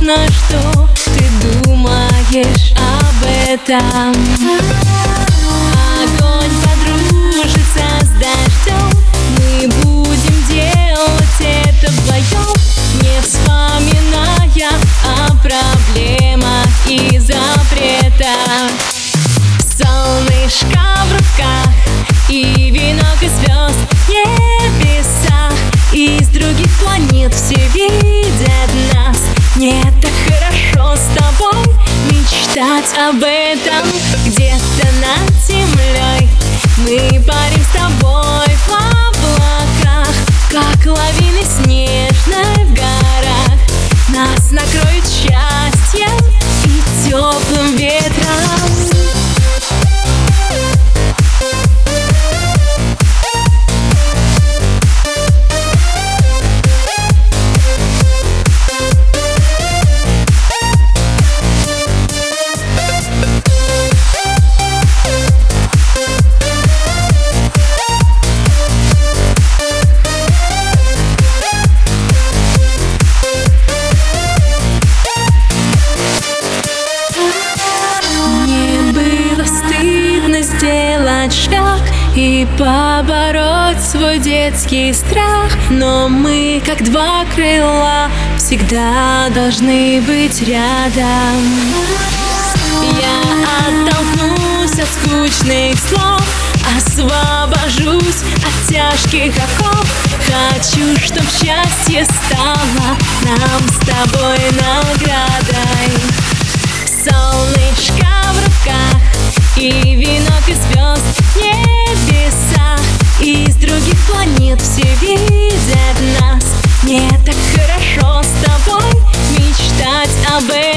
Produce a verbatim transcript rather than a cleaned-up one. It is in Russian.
важно, что ты думаешь об этом. Огонь подружится с дождем, мы будем делать это вдвоем, не вспоминая о проблемах и запретах. Солнышко в руках и венок из звезд в небесах. Из других планет все видят нас. Мне так хорошо с тобой мечтать об этом. Где-то над землей мы парим с тобой в облаках, как лавины снежной в горах. Нас накроет счастьем и теплым ветром. Сделать шаг и побороть свой детский страх, но мы, как два крыла, всегда должны быть рядом. Я оттолкнусь от скучных слов, освобожусь от тяжких оков. Хочу, чтоб счастье стало нам с тобой наградой. Солнышко в руках и венок из звезд в небесах. Из других планет все видят нас. Мне так хорошо с тобой мечтать об этом.